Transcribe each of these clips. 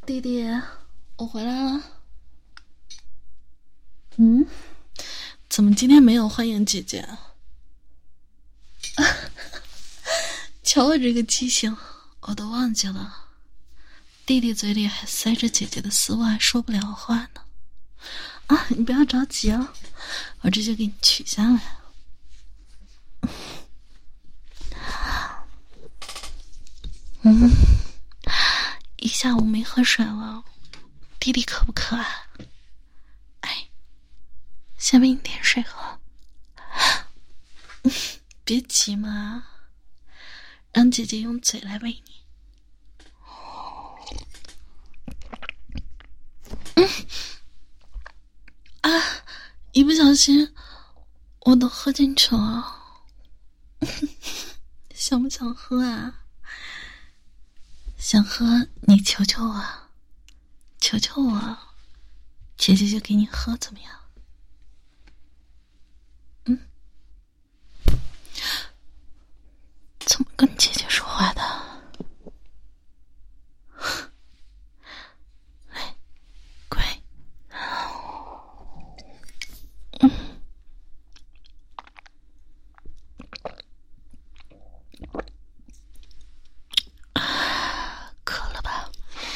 弟弟，我回来了。怎么今天没有欢迎姐姐啊？瞧我这个记性，我都忘记了。弟弟嘴里还塞着姐姐的丝袜，说不了话呢。啊，你不要着急啊，我这就给你取下来。一下午没喝水了，弟弟渴不渴啊？哎，先喂你点水喝。别急嘛，让姐姐用嘴来喂你。一不小心我都喝进去了。想不想喝啊？想喝你求求我，求求我，姐姐就给你喝，怎么样？怎么跟姐姐说话的？来，乖。渴了吧？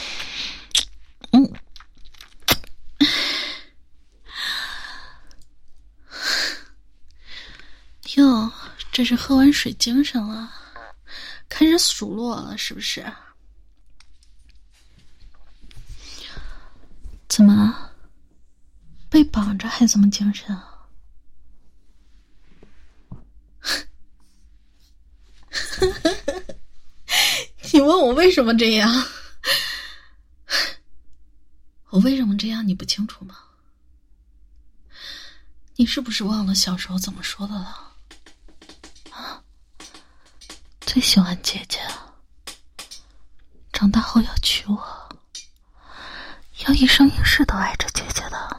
哟，这是喝完水精神了，开始数落了是不是？怎么被绑着还这么精神啊？你问我为什么这样？我为什么这样你不清楚吗？你是不是忘了小时候怎么说的了？最喜欢姐姐，长大后要娶我，要一生一世都爱着姐姐的。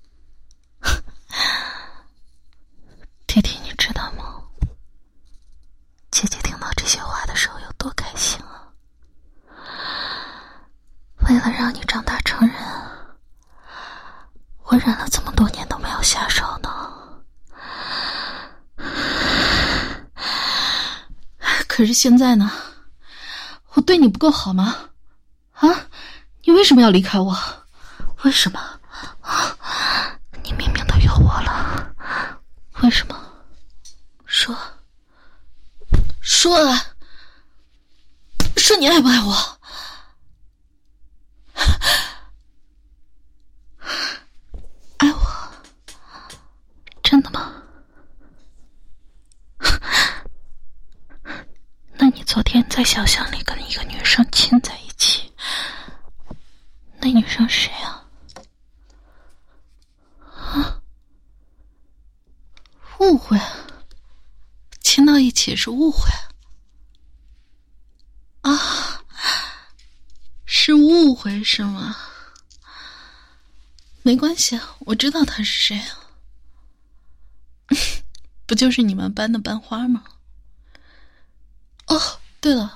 弟弟，你知道吗？姐姐听到这些话的时候有多开心啊！为了让你长大成人，我忍了这么多年都没有下手呢。可是现在呢？我对你不够好吗？啊？你为什么要离开我？为什么？你明明都有我了，为什么？说啊！说你爱不爱我？爱我？真的吗？那你昨天在小巷里跟一个女生亲在一起，那女生谁啊？误会，亲到一起是误会啊？是误会是吗？没关系，我知道他是谁啊。不就是你们班的班花吗？哦，对了，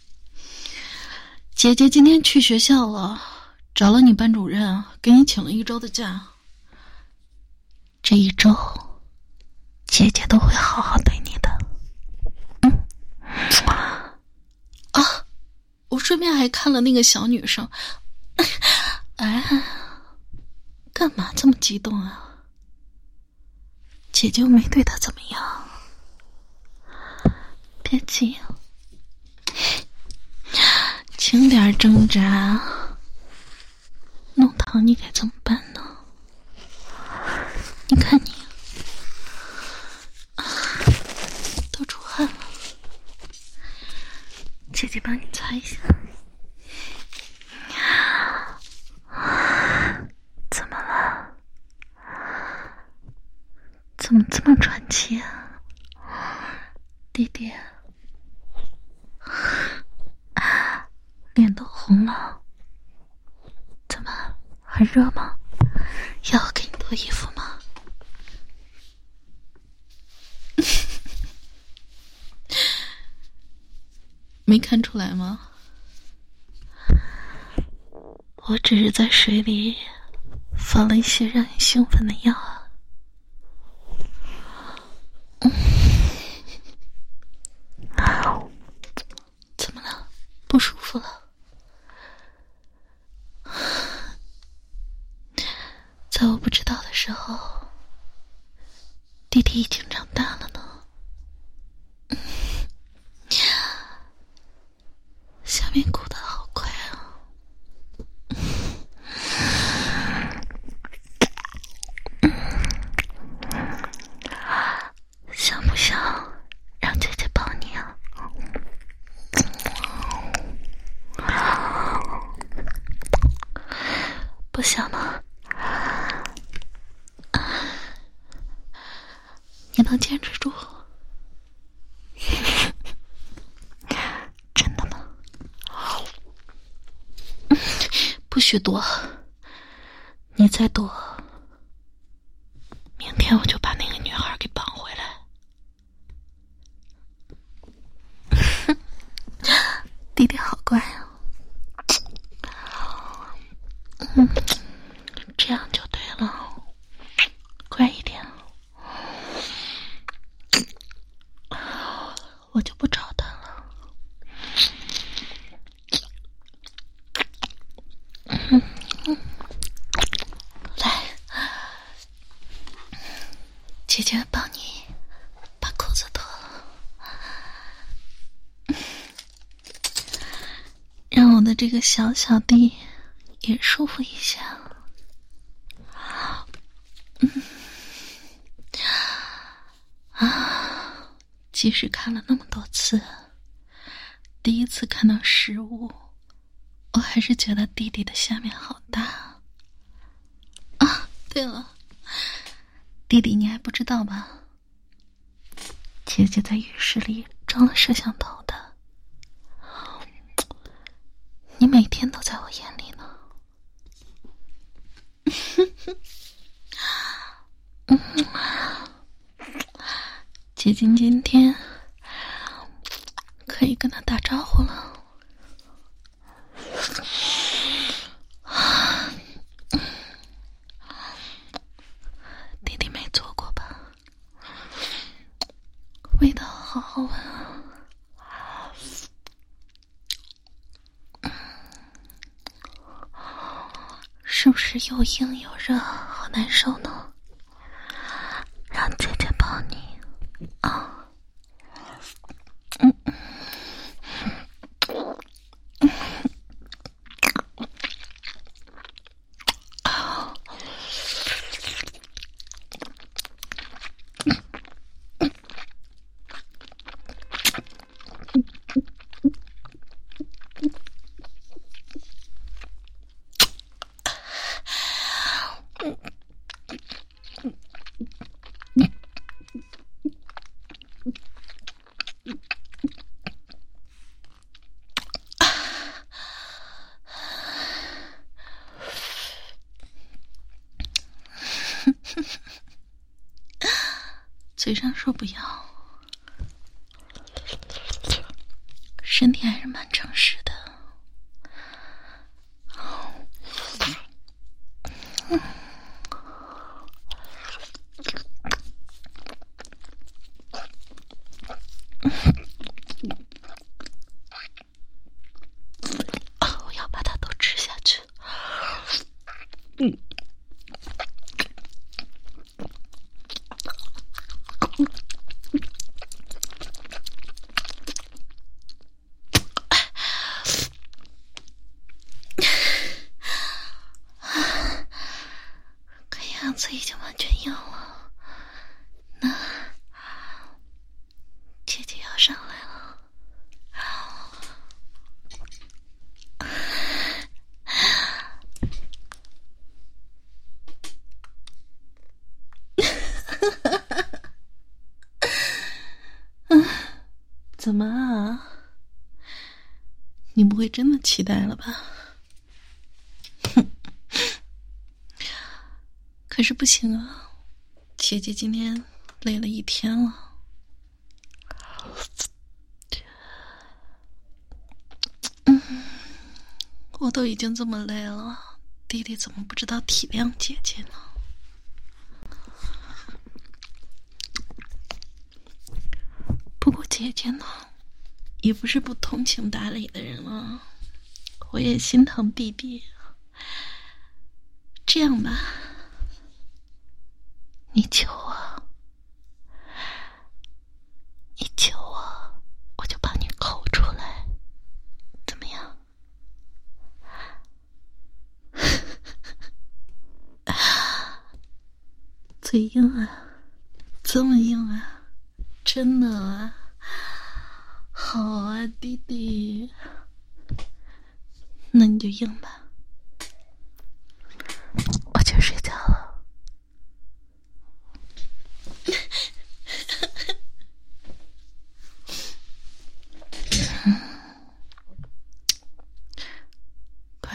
姐姐今天去学校了，找了你班主任，给你请了1周的假。这1周，姐姐都会好好对你的。我顺便还看了那个小女生。哎，干嘛这么激动啊？姐姐又没对她怎么样。别急，轻点挣扎，弄疼你该怎么办呢？你看你都出汗了，姐姐帮你擦一下。怎么了？怎么这么喘气啊？弟弟，脸都红了，怎么还热吗？要我给你脱衣服吗？没看出来吗？ 我只是在水里放了一些让你兴奋的药啊。怎么了？不舒服了？在我不知道的时候，弟弟已经长大了呢。下面鼓得好快啊！想不想让姐姐抱你啊？不想吗？你能坚持住？真的吗？不许躲！你再躲，明天我就把那个女孩给绑回来。弟弟好乖啊。这样就对了，乖一点。我就不找他了。来，姐姐帮你把裤子脱了，让我的这个小小弟也舒服一下。即使看了那么多次，第一次看到实物，我还是觉得弟弟的下面好大啊！对了，弟弟你还不知道吧？姐姐在浴室里装了摄像头的，你每天都在我眼里呢。姐姐今天可以跟他打招呼了。弟弟没做过吧？味道好好闻啊！是不是又硬又热，好难受呢？让姐姐抱你啊！嘴上说不要，身体还是蛮诚实的。我要把它都吃下去。看样子已经完全硬了，那姐姐要上来了。怎么啊？你不会真的期待了吧？可是不行啊，姐姐今天累了一天了。我都已经这么累了， 弟弟怎么不知道体谅姐姐呢？不过姐姐呢，也不是不通情达理的人了，我也心疼弟弟。这样吧，你求我，你求我，我就把你抠出来，怎么样？嘴硬啊，这么硬啊，真的啊，好啊，弟弟，那你就硬吧，我去睡觉了。乖，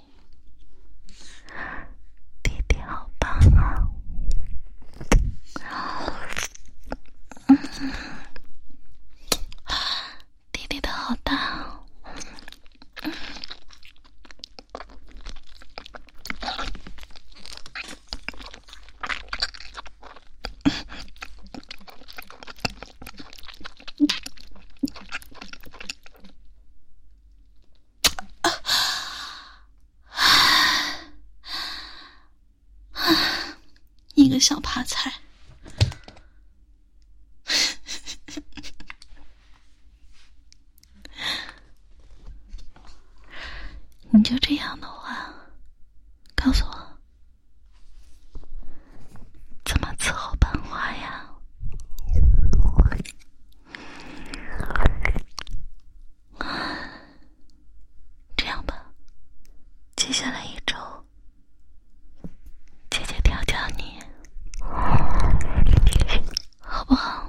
弟弟好棒啊！弟弟的好大。一个小趴菜。你就这样的话，告诉我怎么伺候班花呀？这样吧，接下来1周，姐姐调教你，好不好？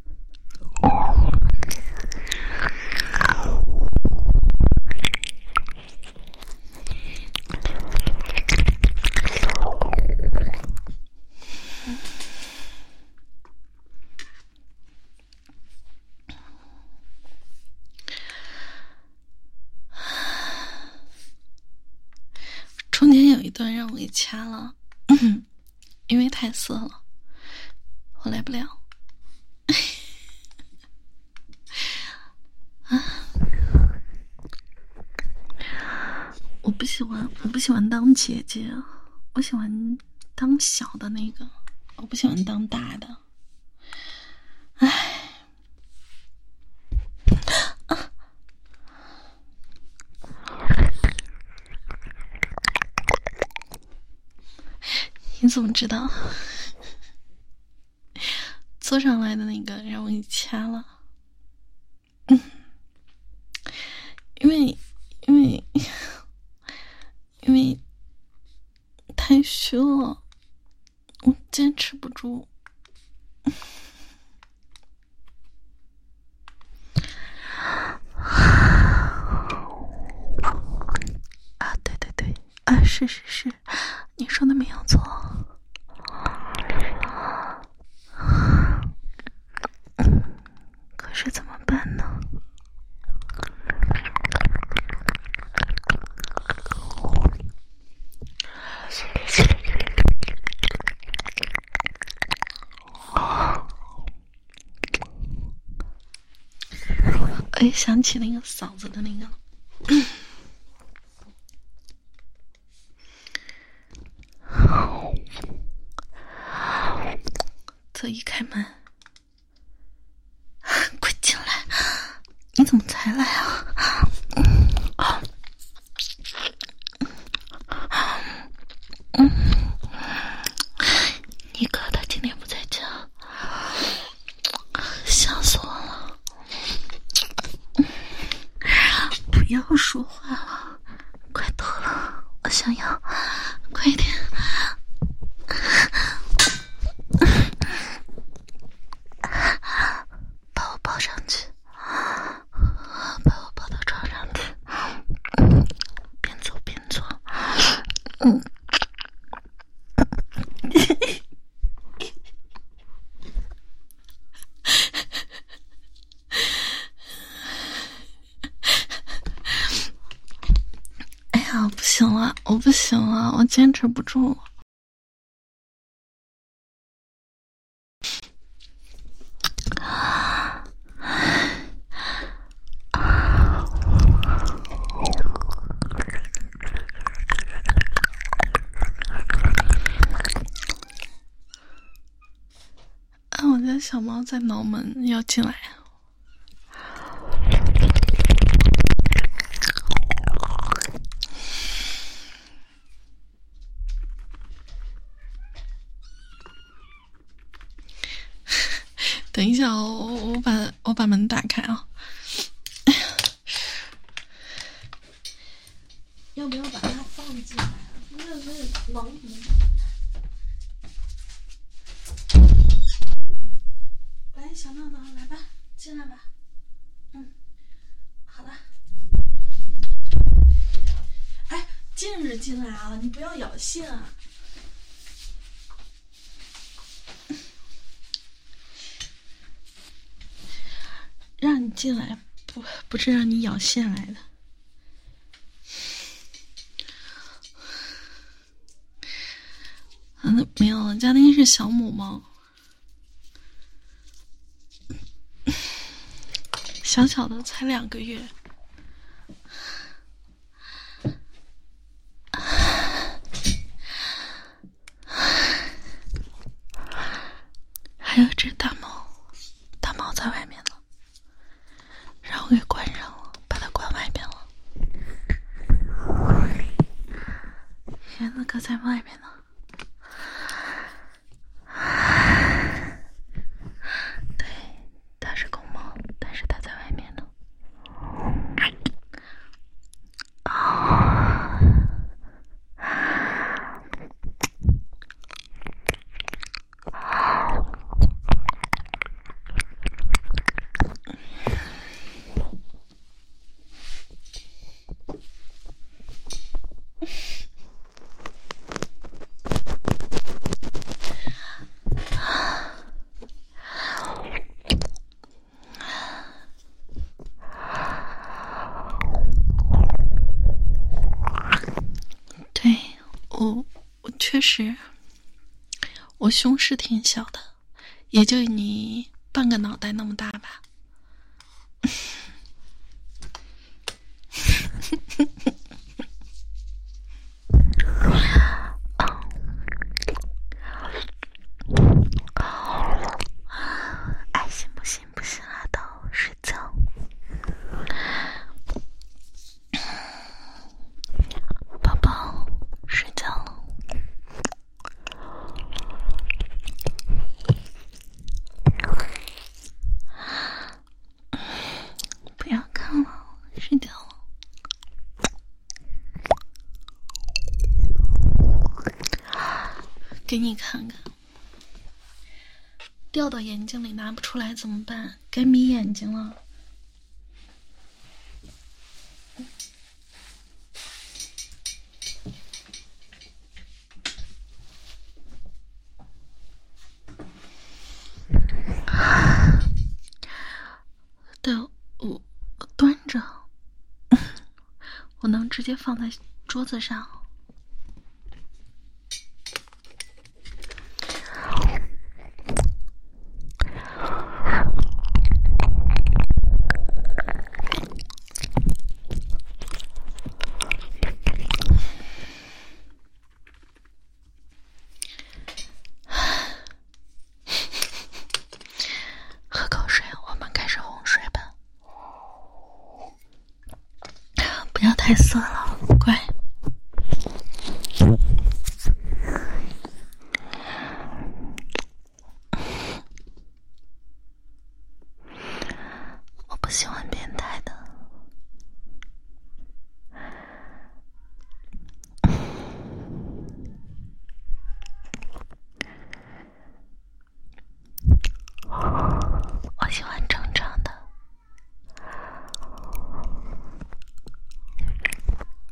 中间有一段让我给掐了，因为太色了，我来不了。我不喜欢当姐姐，我喜欢当小的那个，我不喜欢当大的。唉，你怎么知道？坐上来的那个让我给掐了。因为太虚了，我坚持不住。啊，对，啊，是，你说的没有错。可是怎么办呢？我也想起那个嫂子的那个了。这一开门，快进来！你怎么才来啊？你哥他今天不在家，吓死我了！不要说话了，快脱了，我想要，快一点！把我抱上去，把我抱到床上去，边走边做。 行了，我不行了，我坚持不住了。我家小猫在挠门，要进来。等一下，我把门打开啊！要不要把它放进来？那挠门。来，小闹闹，来吧，进来吧。好的。哎，禁止进来啊！你不要咬线啊！让你进来，不是让你咬线来的。那没有了，家丁是小母猫，小小的，才2个月。还有只大猫，大猫在外面呢，让我给关上了，把它关外面了。园子可在外面呢。对，它是公猫，但是它在外面呢。对，我确实，我胸是挺小的，也就你半个脑袋那么大吧。哎，行不行？不行啊，都睡觉。宝宝睡觉了。不要看了，睡觉了。给你看看，掉到眼睛里拿不出来怎么办？该眯眼睛了。对，我端着，我能直接放在桌子上。喝口水，我们开始哄睡吧。不要太色了，乖。我不喜欢变态的。我喜欢正常的。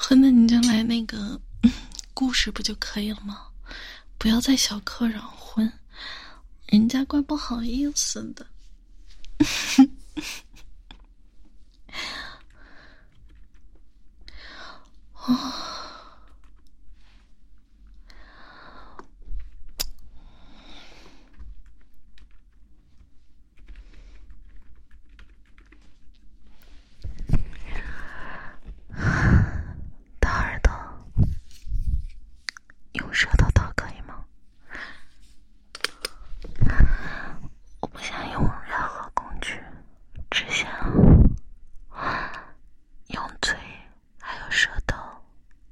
那你就来那个故事不就可以了吗？不要再小客嚷混，人家怪不好意思的。哦，大耳朵，用舌头掏可以吗？我不想用任何工具，只想用嘴还有舌头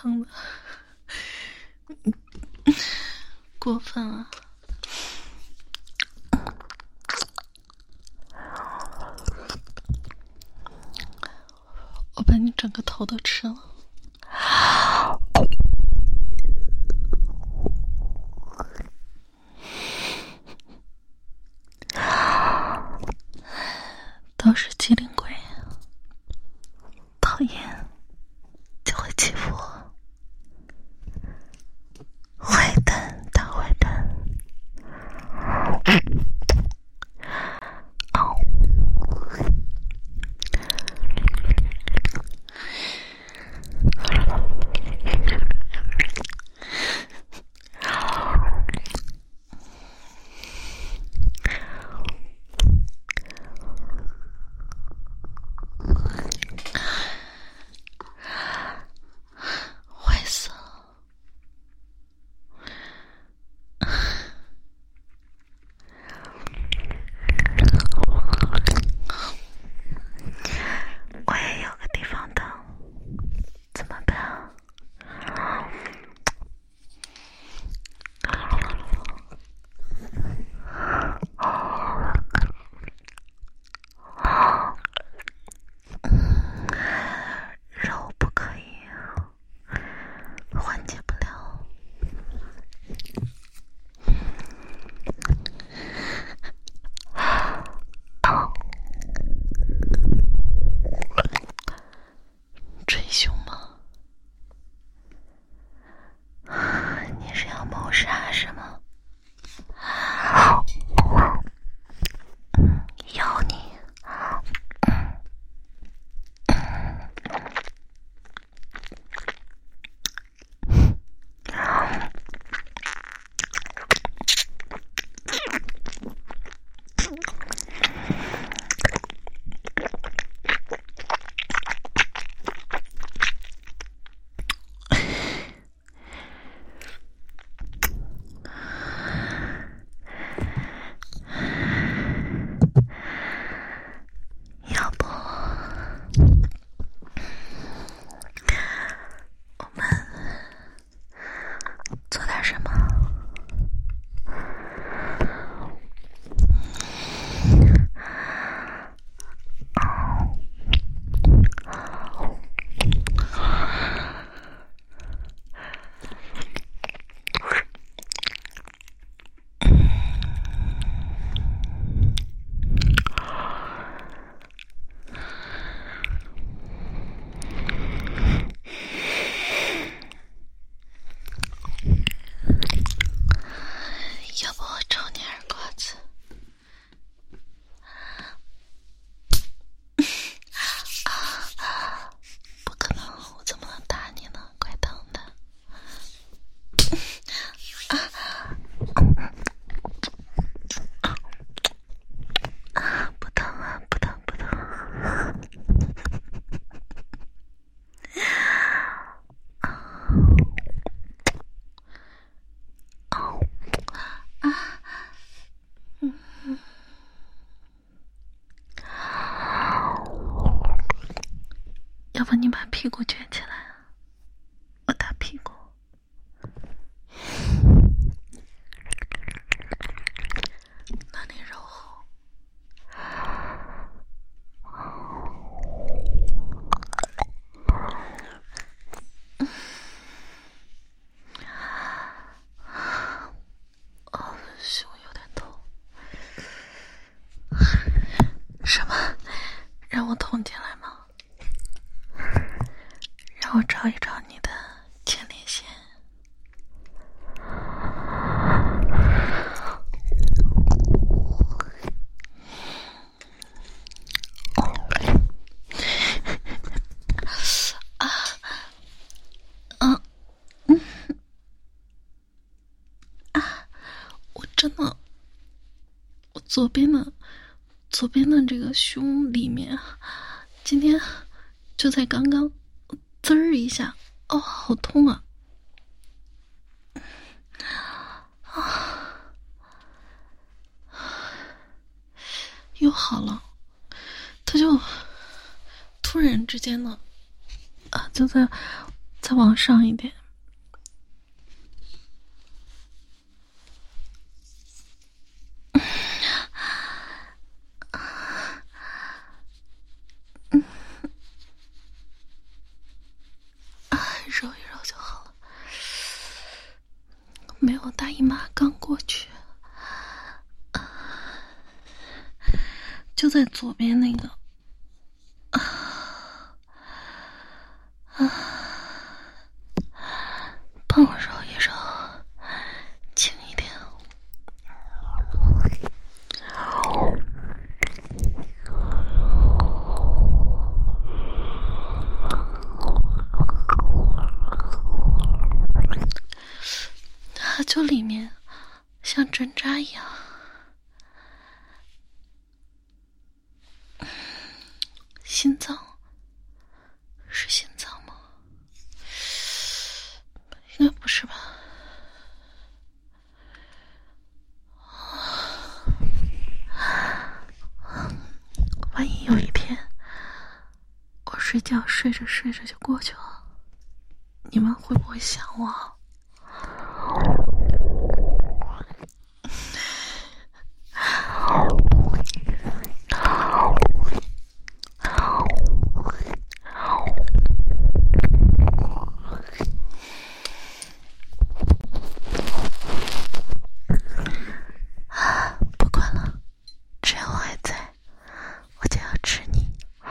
疼的，过分了。我把你整个头都吃了。都是机灵鬼，讨厌就会欺负我。坏蛋，大坏蛋。坏死了。我也有个地方疼，怎么办？肉不可以，缓解不了。追凶吗？你是要谋杀是吗？咬你。要不我们做点什么？要不我抽你耳瓜子？不可能，我怎么能打你呢？怪疼的。不疼啊，不疼不疼。要不你把屁股撅起来啊，我打屁股。那里柔厚。胸有点痛。什么？让我捅进来吗？让我找一找你的前列腺。我真的，我左边的这个胸里面，今天就在刚刚，滋儿一下，哦，好痛啊！又好了，他就突然之间的就在再往上一点。揉一揉就好了。没有，大姨妈刚过去，就在左边那个。帮我揉一揉，轻一点。就里面像针扎一样。心脏，是心脏吗？应该不是吧。万一有一天我睡觉睡着睡着就过去了，你们会不会想我？不管了，只要我还在，我就要吃你。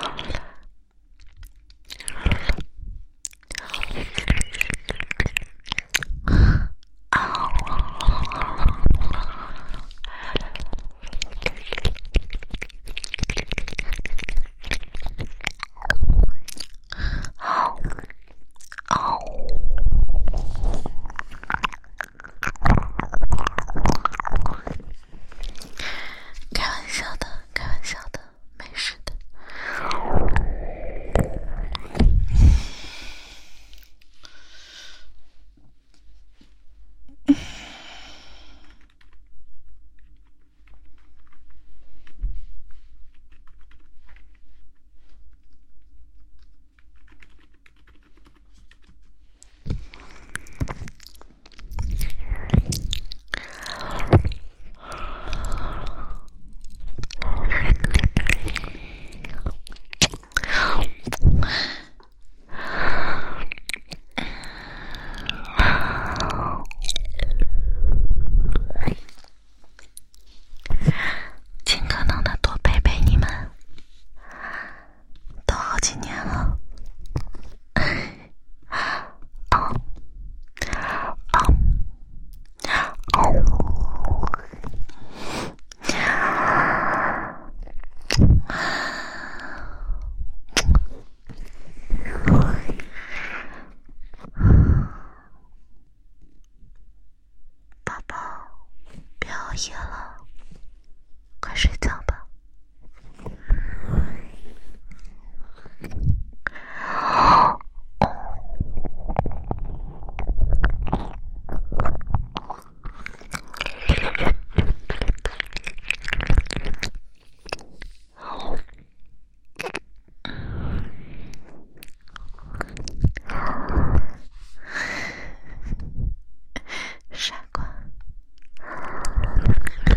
开玩笑的，没事的。尽可能的多陪陪你们，都好几年了。宝宝，别熬夜了，快睡觉吧。傻瓜。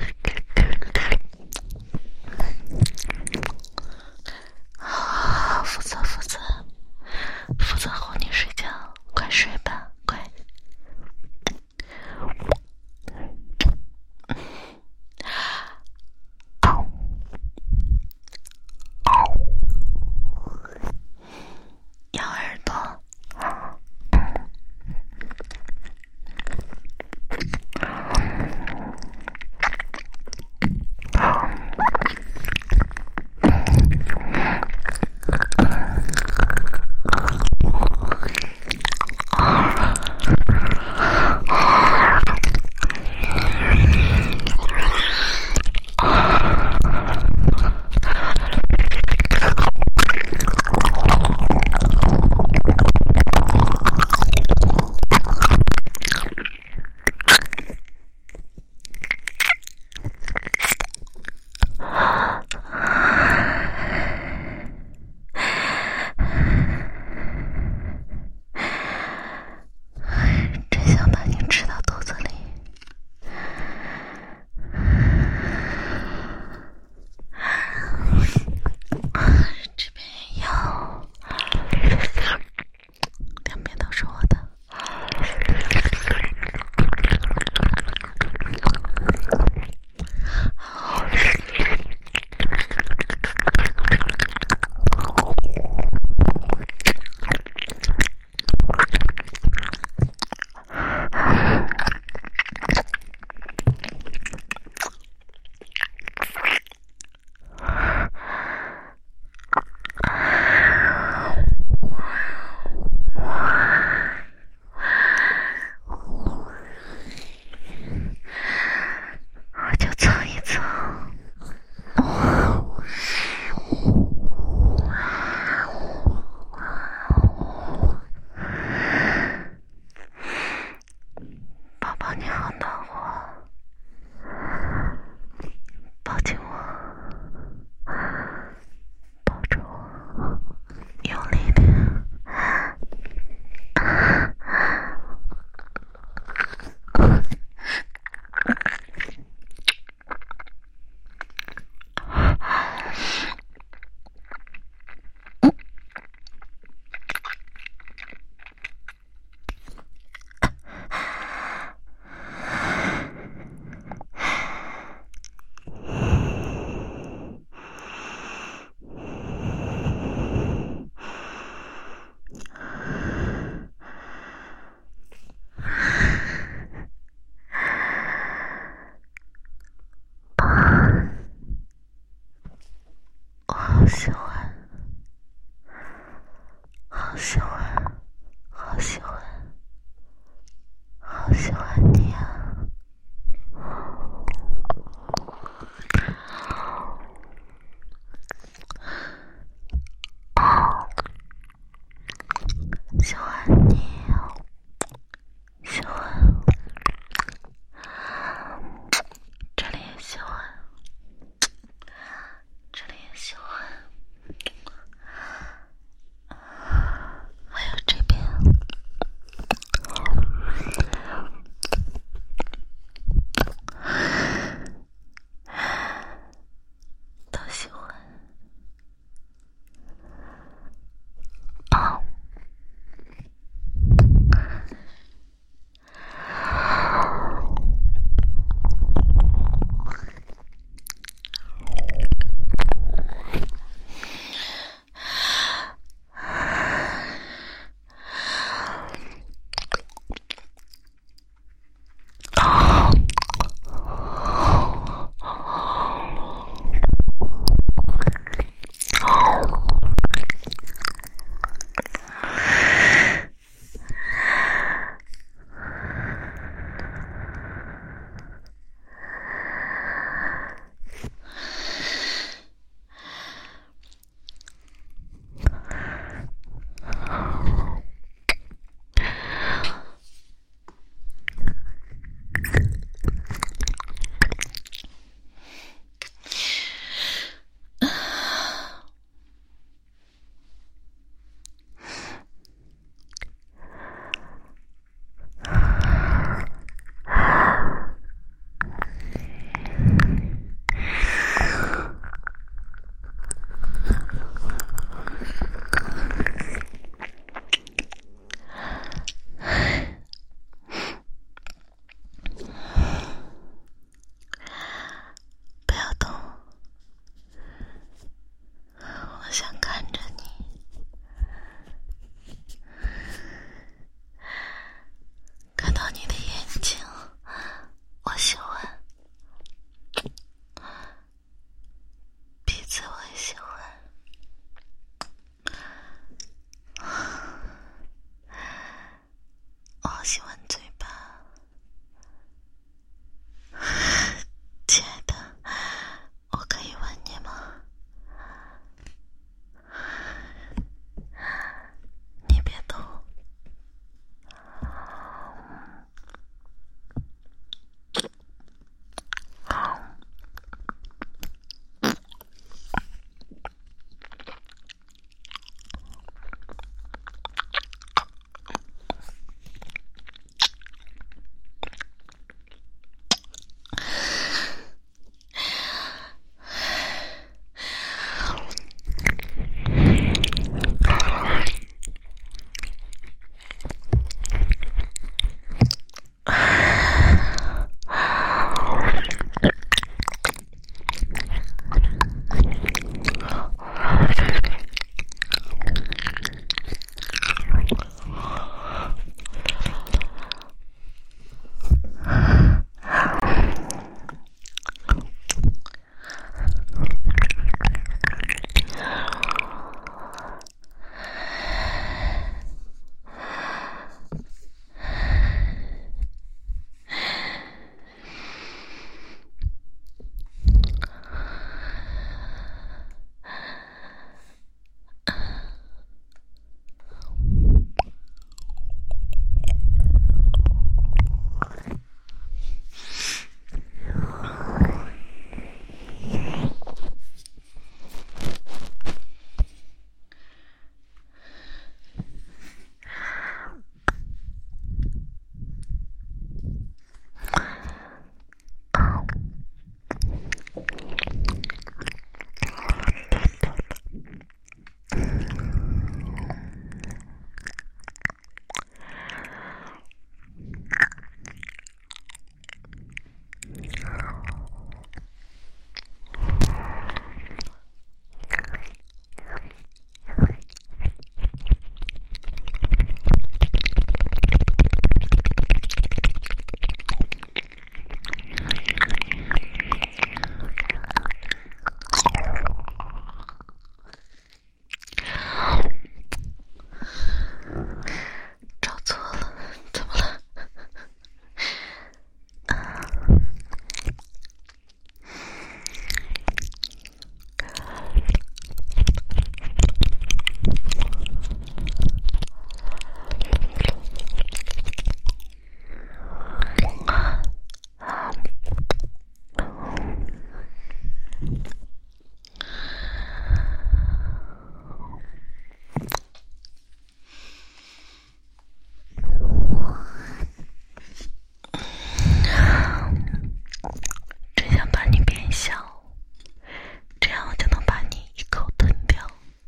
小，这样我就能把你一口吞掉。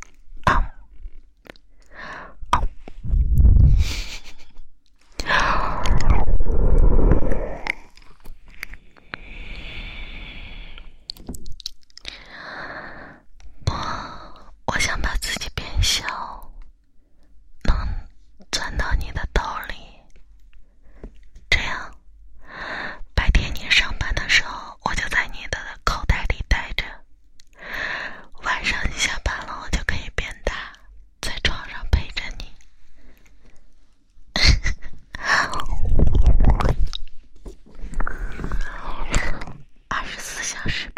我想把自己变小，能钻到你的兜里，这样白天你上班的时候我就在你的口袋里待着，晚上你下班了我就可以变大，在床上陪着你。24小时